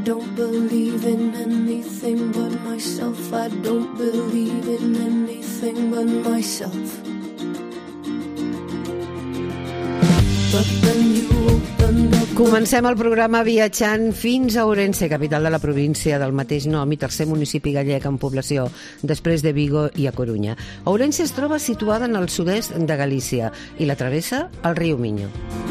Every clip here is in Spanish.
don't believe in anything but myself. I don't believe in anything but myself. But then you opened up. Comencem el programa viatjant fins a Ourense, capital de la província del mateix nom i tercer municipi gallec en població, després de Vigo i a Corunya. Ourense es troba situada en el sud-est de Galícia i la travessa el riu Miño.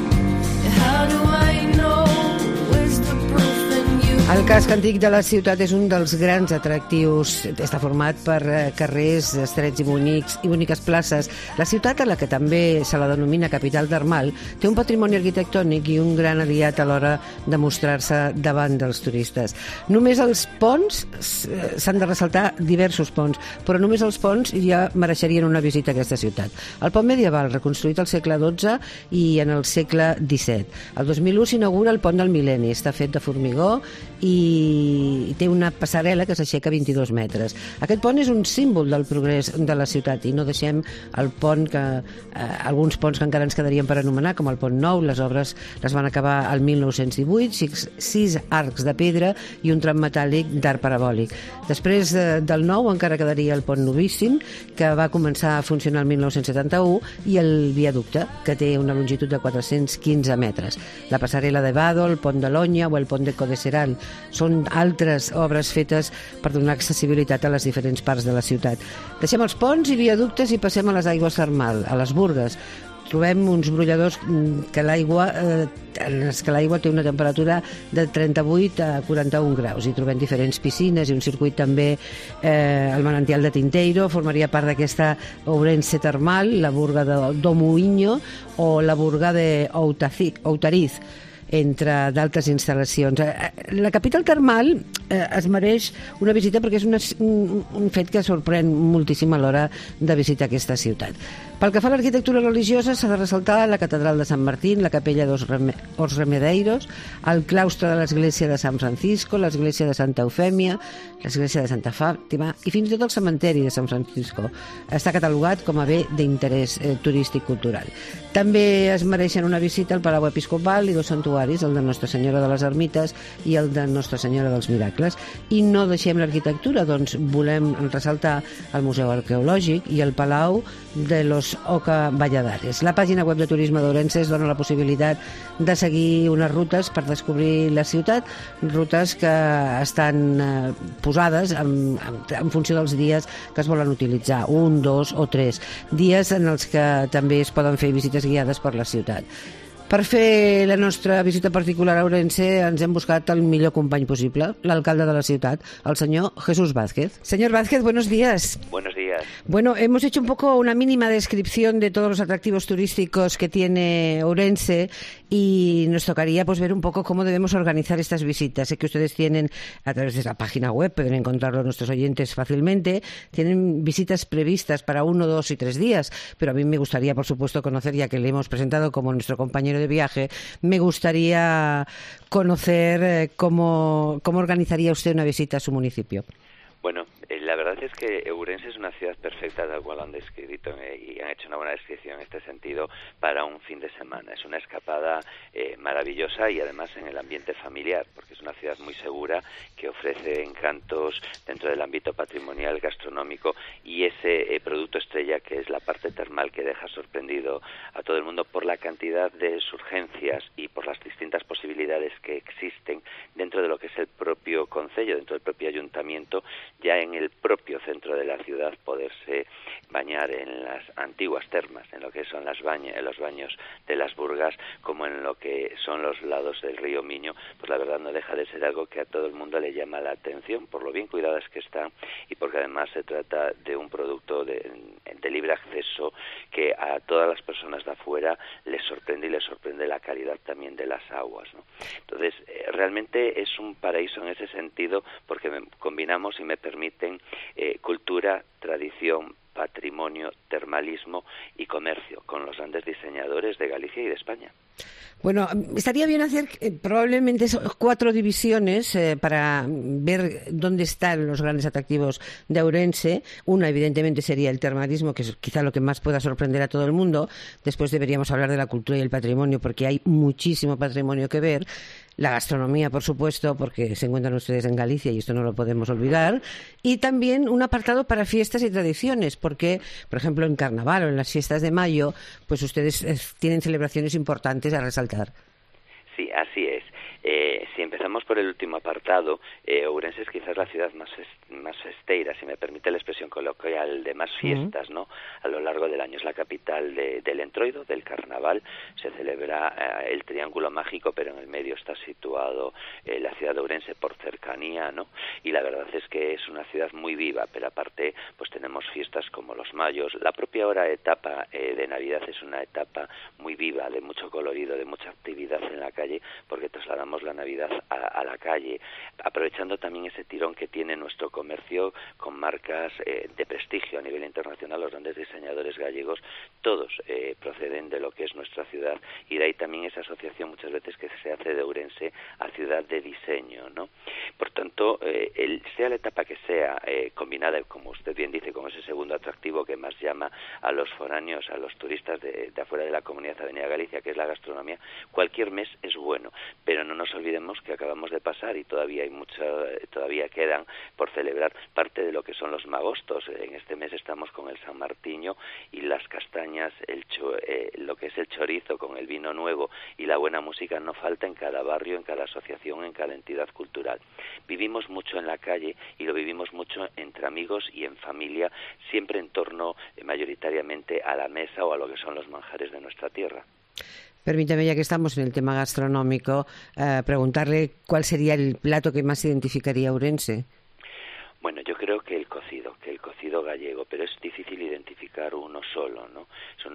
El casc antic de la ciutat és un dels grans atractius. Està format per carrers estrets i boniques places. La ciutat, a la que també se la denomina capital termal, té un patrimoni arquitectònic i un gran aliat a l'hora de mostrar-se davant dels turistes. Només els ponts, s'han de ressaltar diversos ponts, però només els ponts ja mereixerien una visita a aquesta ciutat. El pont medieval, reconstruït al segle XII i en el segle XVII. El 2001 s'inaugura el pont del mil·lenni. Està fet de formigó i té una passarel·la que s'aixeca 22 metres. Aquest pont és un símbol del progrés de la ciutat i no deixem el pont alguns ponts que encara ens quedarien per anomenar, com el Pont Nou. Les obres les van acabar el 1918, 6 arcs de pedra i un tram metàl·lic d'arc parabòlic. Després del Nou encara quedaria el Pont Novíssim, que va començar a funcionar el 1971, i el viaducte, que té una longitud de 415 metres. La passarel·la de Vado, el Pont de Lonya o el Pont de Codesseral són altres obres fetes per donar accessibilitat a les diferents parts de la ciutat. Deixem els ponts i viaductes i passem a les aigües termals, a les Burgues. Trobem uns brolladors en què l'aigua té una temperatura de 38 a 41 graus i trobem diferents piscines i un circuit també. El manantial de Tinteiro formaria part d'aquesta Ourense termal, la Burga d'Omuinho o la Burga d'Outariz, entre d'altres instal·lacions. La capital termal es mereix una visita perquè és un fet que sorprèn moltíssim a l'hora de visitar aquesta ciutat. Pel que fa a l'arquitectura religiosa, s'ha de ressaltar la catedral de Sant Martín, la capella dels Remedeiros, el claustre de l'església de Sant Francisco, l'església de Santa Eufèmia, l'església de Santa Fàtima i fins i tot el cementeri de Sant Francisco. Està catalogat com a bé d'interès turístic cultural. També es mereixen una visita al Palau Episcopal i dos santuaris, el de Nostra Senyora de les Ermites i el de Nostra Senyora dels Miracles. I no deixem l'arquitectura, doncs volem ressaltar el Museu Arqueològic i el Palau de los Oca Valladares. La pàgina web de Turisme d'Ourense es dona la possibilitat de seguir unes rutes per descobrir la ciutat, rutes que estan posades en funció dels dies que es volen utilitzar, 1, 2 o 3 dies en els que també es poden fer visites guiades per la ciutat. Per fer la nostra visita particular a Ourense ens hem buscat el millor company possible, l'alcalde de la ciutat, el señor Jesús Vázquez. Señor Vázquez, buenos días. Buenos días. Bueno, hemos hecho un poco una mínima descripción de todos los atractivos turísticos que tiene Ourense y nos tocaría pues ver un poco cómo debemos organizar estas visitas. Sé que ustedes tienen, a través de la página web, pueden encontrarlo nuestros oyentes fácilmente, tienen visitas previstas para 1, 2 y 3 días, pero a mí me gustaría, por supuesto, conocer, ya que le hemos presentado como nuestro compañero de viaje, me gustaría conocer cómo organizaría usted una visita a su municipio. Bueno, la verdad es que Ourense es una ciudad perfecta, tal cual han descrito y han hecho una buena descripción en este sentido para un fin de semana. Es una escapada maravillosa y además en el ambiente familiar, porque es una ciudad muy segura que ofrece encantos dentro del ámbito patrimonial, gastronómico y ese producto estrella que es la parte termal que deja sorprendido a todo el mundo por la cantidad de surgencias y por las distintas posibilidades que existen dentro de lo que es el propio concello, dentro del propio ayuntamiento, ya en el propio centro de la ciudad poderse bañar en las antiguas termas, en lo que son los baños de las Burgas, como en lo que son los lados del río Miño, pues la verdad no deja de ser algo que a todo el mundo le llama la atención por lo bien cuidadas que están y porque además se trata de un producto de libre acceso que a todas las personas de afuera les sorprende y les sorprende la calidad también de las aguas, ¿no? Entonces, realmente es un paraíso en ese sentido porque combinamos y me permiten cultura, tradición, patrimonio, termalismo y comercio con los grandes diseñadores de Galicia y de España. Bueno, estaría bien hacer probablemente 4 divisiones para ver dónde están los grandes atractivos de Ourense. Una, evidentemente, sería el termalismo, que es quizá lo que más pueda sorprender a todo el mundo. Después deberíamos hablar de la cultura y el patrimonio, porque hay muchísimo patrimonio que ver. la gastronomía, por supuesto, porque se encuentran ustedes en Galicia y esto no lo podemos olvidar, y también un apartado para fiestas y tradiciones, porque, por ejemplo, en Carnaval o en las fiestas de mayo, pues ustedes tienen celebraciones importantes a resaltar. Sí, así es. Si empezamos por el último apartado, Ourense es quizás la ciudad más festeira, si me permite la expresión coloquial, de más fiestas, ¿no?, a lo largo del año. Es la capital del Entroido, del Carnaval. Se celebra el Triángulo Mágico, pero en el medio está situado la ciudad de Ourense por cercanía, ¿no? Y la verdad es que es una ciudad muy viva, pero aparte pues tenemos fiestas como los Mayos. La propia etapa de Navidad es una etapa muy viva, de mucho colorido, de mucha actividad en la calle, porque trasladamos la Navidad a la calle, aprovechando también ese tirón que tiene nuestro comercio con marcas de prestigio a nivel internacional. Los grandes diseñadores gallegos, todos proceden de lo que es nuestra ciudad, y de ahí también esa asociación muchas veces que se hace de Ourense a ciudad de diseño, ¿no? Por tanto, sea la etapa que sea, combinada, como usted bien dice, con ese segundo atractivo que más llama a los foráneos, a los turistas de afuera de la Comunidad Avenida Galicia, que es la gastronomía, cualquier mes es bueno, pero no nos olvidemos que acabamos de pasar y todavía quedan por celebrar parte de lo que son los magostos. En este mes estamos con el San Martiño y las castañas, lo que es el chorizo con el vino nuevo, y la buena música no falta en cada barrio, en cada asociación, en cada entidad cultural. Vivimos mucho en la calle y lo vivimos mucho entre amigos y en familia, siempre en torno mayoritariamente a la mesa o a lo que son los manjares de nuestra tierra. Permítame, ya que estamos en el tema gastronómico, preguntarle cuál sería el plato que más identificaría a Ourense. Bueno, yo creo que el cocido gallego, pero es difícil identificar uno solo, ¿no?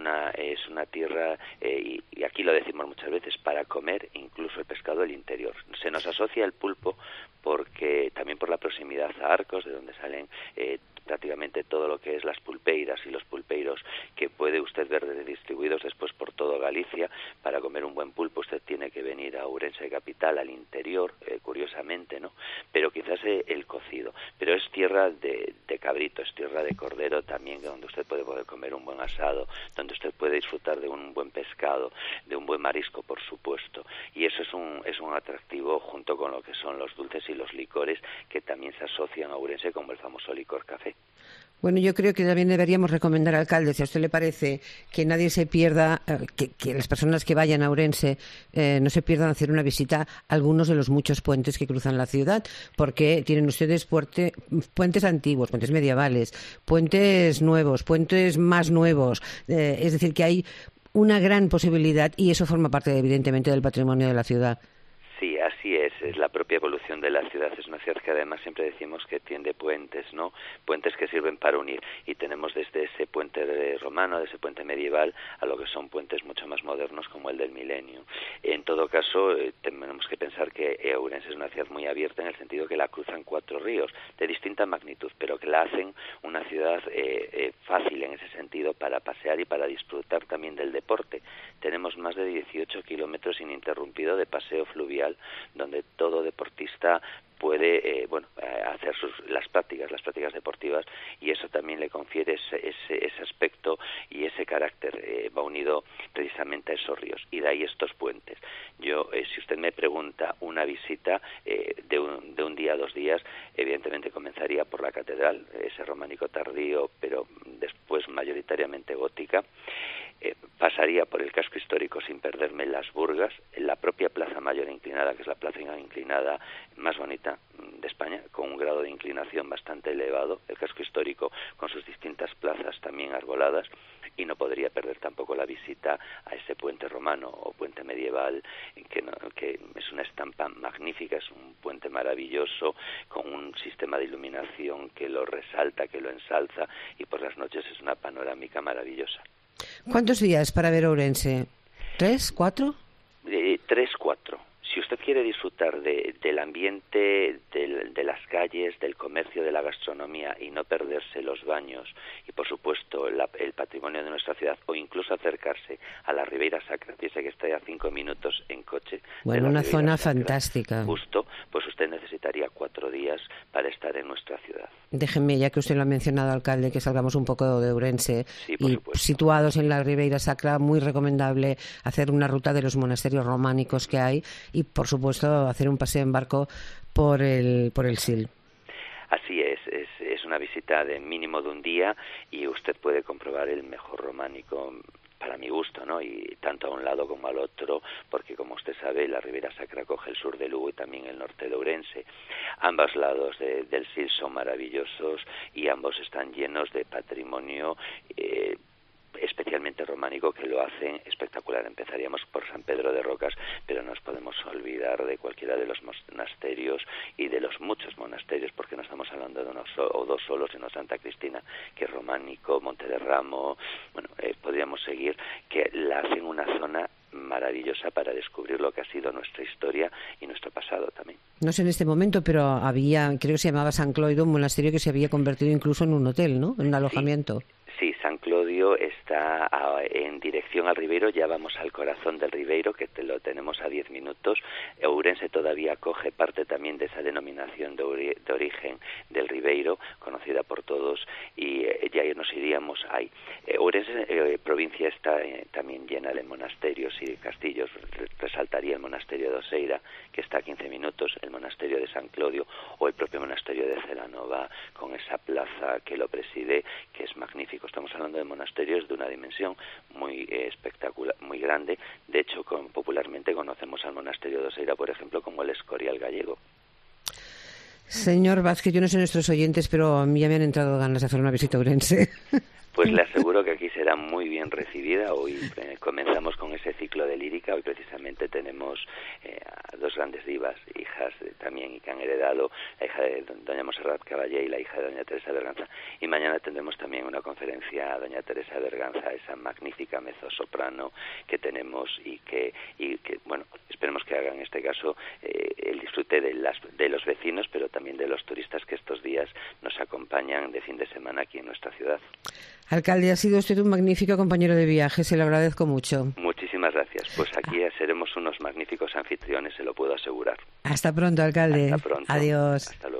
Es una tierra, y aquí lo decimos muchas veces, para comer incluso el pescado del interior. Se nos asocia el pulpo porque también por la proximidad a Arcos, de donde salen prácticamente todo lo que es las pulpeiras y los pulpeiros que puede usted ver distribuidos después por todo Galicia. Para comer un buen pulpo usted tiene que venir a Ourense capital, al interior, curiosamente, ¿no? Pero quizás el cocido. Pero es tierra de cabrito, es tierra de cordero también, donde usted puede poder comer un buen asado, donde usted puede disfrutar de un buen pescado, de un buen marisco, por supuesto. Y eso es un atractivo, junto con lo que son los dulces y los licores, que también se asocian a Ourense, como el famoso licor café. Bueno, yo creo que también deberíamos recomendar, alcalde, si a usted le parece, que nadie se pierda, que las personas que vayan a Ourense no se pierdan hacer una visita a algunos de los muchos puentes que cruzan la ciudad, porque tienen ustedes puentes antiguos, puentes medievales, puentes nuevos, puentes más nuevos, es decir, que hay una gran posibilidad, y eso forma parte, evidentemente, del patrimonio de la ciudad. Sí, así es la propia evolución de la ciudad. Es una ciudad que además siempre decimos que tiene puentes, ¿no? Puentes que sirven para unir, y tenemos desde ese puente romano, de ese puente medieval, a lo que son puentes mucho más modernos como el del Milenio. En todo caso, tenemos que pensar que Ourense es una ciudad muy abierta, en el sentido que la cruzan 4 ríos de distinta magnitud, pero que la hacen una ciudad fácil en ese sentido para pasear y para disfrutar también del deporte. Tenemos más de 18 kilómetros ininterrumpido de paseo fluvial, donde todo deportista puede hacer las prácticas deportivas, y eso también le confiere ese aspecto y ese carácter, va unido precisamente a esos ríos, y de ahí estos puentes. Yo, si usted me pregunta una visita de un día, 2 días, evidentemente comenzaría por la catedral, ese románico tardío, pero después mayoritariamente gótica. Pasaría por el casco histórico sin perderme las Burgas, en la propia Plaza Mayor inclinada, que es la plaza inclinada más bonita de España, con un grado de inclinación bastante elevado, el casco histórico con sus distintas plazas también arboladas, y no podría perder tampoco la visita a ese puente romano o puente medieval, que es una estampa magnífica, es un puente maravilloso, con un sistema de iluminación que lo resalta, que lo ensalza, y por las noches es una panorámica maravillosa. ¿Cuántos días para ver Ourense? ¿3, 4? 3, 4. Si usted quiere disfrutar del ambiente, de las calles, del comercio, de la gastronomía, y no perderse los baños y, por supuesto, el patrimonio de nuestra ciudad, o incluso acercarse a la Ribeira Sacra, piense que está a 5 minutos en coche. Bueno, una zona fantástica. Justo, pues usted necesitaría 4 días para estar en nuestra ciudad. Déjeme, ya que usted lo ha mencionado, alcalde, que salgamos un poco de Ourense, sí, y situados en la Ribeira Sacra, muy recomendable hacer una ruta de los monasterios románicos que hay, y y, por supuesto, hacer un paseo en barco por el Sil. Así es una visita de mínimo de un día y usted puede comprobar el mejor románico para mi gusto, ¿no? Y tanto a un lado como al otro, porque como usted sabe, la Ribera Sacra coge el sur de Lugo y también el norte de Ourense. Ambos lados del Sil son maravillosos y ambos están llenos de patrimonio especialmente románico, que lo hacen espectacular. Empezaríamos por San Pedro de Rocas, pero no nos podemos olvidar de cualquiera de los monasterios y de los muchos monasterios, porque no estamos hablando de uno o dos solos, sino Santa Cristina, que es románico, Monte de Ramo, podríamos seguir, que la hacen una zona maravillosa para descubrir lo que ha sido nuestra historia y nuestro pasado también. No sé en este momento, pero había, creo que se llamaba San Clodio, un monasterio que se había convertido incluso en un hotel, ¿no? En un alojamiento. Sí, San Clodio está en dirección al Ribeiro, ya vamos al corazón del Ribeiro, que lo tenemos a 10 minutos. Ourense todavía coge parte también de esa denominación de origen del Ribeiro, conocida por todos, y ya nos iríamos ahí. Ourense, provincia, está también llena de monasterios y castillos. Resaltaría el monasterio de Oseira, que está a 15 minutos, el monasterio de San Clodio o el propio monasterio de Celanova, con esa plaza que lo preside, que es magnífico. Estamos hablando de monasterios de una dimensión muy espectacular, muy grande. De hecho, popularmente conocemos al monasterio de Oseira, por ejemplo, como el Escorial gallego. Señor Vázquez, yo no sé nuestros oyentes, pero a mí ya me han entrado ganas de hacer una visita a Ourense. Pues le aseguro que aquí será muy bien recibida. Hoy comenzamos con ese ciclo de lírica. Hoy precisamente tenemos a dos grandes divas, hijas también, y que han heredado, la hija de doña Monserrat Caballé y la hija de doña Teresa Berganza. Y mañana tendremos también una conferencia a doña Teresa Berganza, esa magnífica mezzosoprano que tenemos y que bueno, esperemos que haga en este caso el disfrute de los vecinos, pero también de los turistas que estos días nos acompañan de fin de semana aquí en nuestra ciudad. Alcalde, ha sido usted un magnífico compañero de viaje, se lo agradezco mucho. Muchísimas gracias. Pues aquí seremos unos magníficos anfitriones, se lo puedo asegurar. Hasta pronto, alcalde. Hasta pronto. Adiós. Hasta luego.